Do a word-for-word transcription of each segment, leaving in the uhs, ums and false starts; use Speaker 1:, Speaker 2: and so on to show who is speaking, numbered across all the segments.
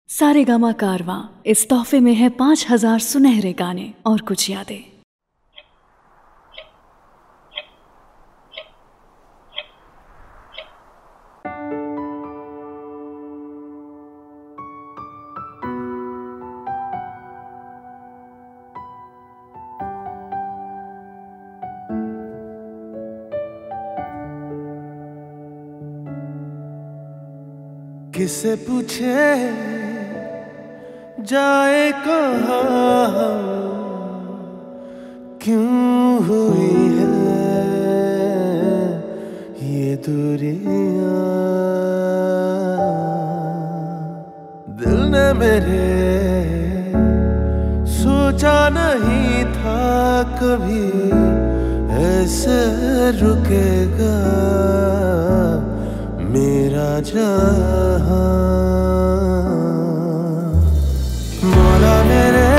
Speaker 1: सारेगामा कारवां इस तोहफे में है पाँच हजार सुनहरे गाने और कुछ यादें।
Speaker 2: किसे पूछे जाए कहाँ, क्यों हुई है ये दूरियां। दिल ने मेरे सोचा नहीं था कभी ऐसे रुकेगा मेरा जहां। मौला मेरे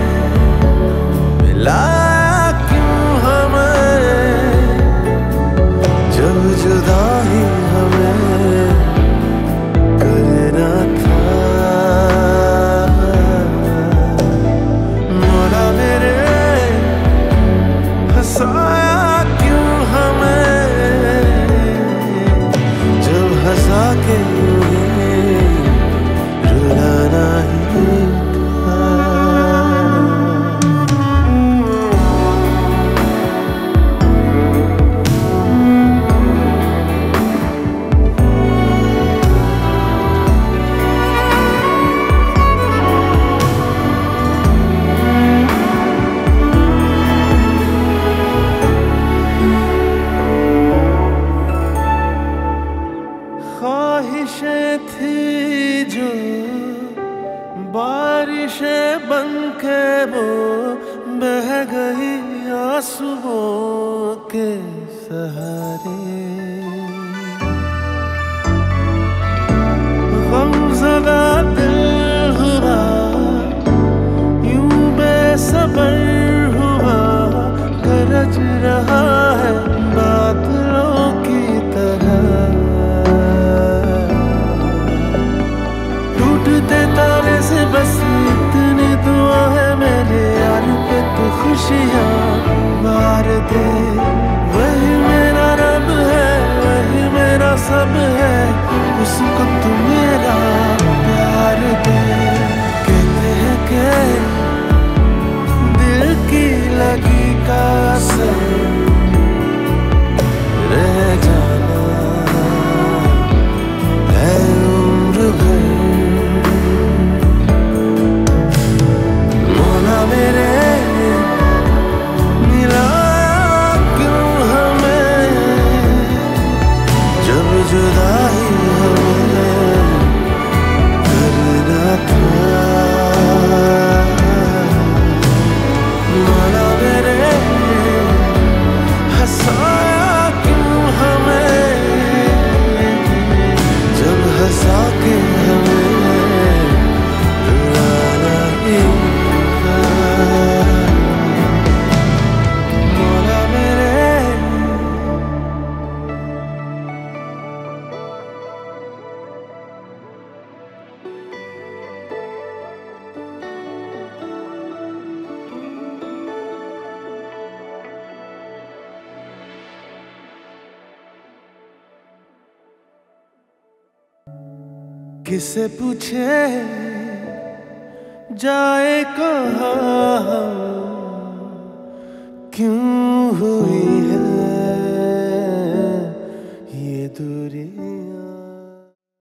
Speaker 2: मिलाया क्यों हमें, जब जुदा ही हमें करना था। मौला मेरे हंसाया क्यों हमें, जब हंसा के रुलाना ही ख्वाहिशें थी जो बारिशें बन के वो बह गई आंसुओं के सहारे। गमज़दा दिल हुआ यूं बेसबर हुआ, गरज रहा है बादलों की तरह। टूटते तारे से बस इतनी दुआ है मेरे यार पे, तो खुशियाँ मार दे। वही मेरा रब है, वही मेरा सब है, उसको तू मेरा प्यार दे। कहते हैं कि दिल की लगी का असर रह जाना है उम्र भर। मेरे मिलाया क्यों हमें, जब जुदा ही हमें करना था। मौला मेरे हंसाया क्यों हमें, जब हंसा के हमें रुलाना ही। किसे पूछे जाए कहाँ, क्यों हुई है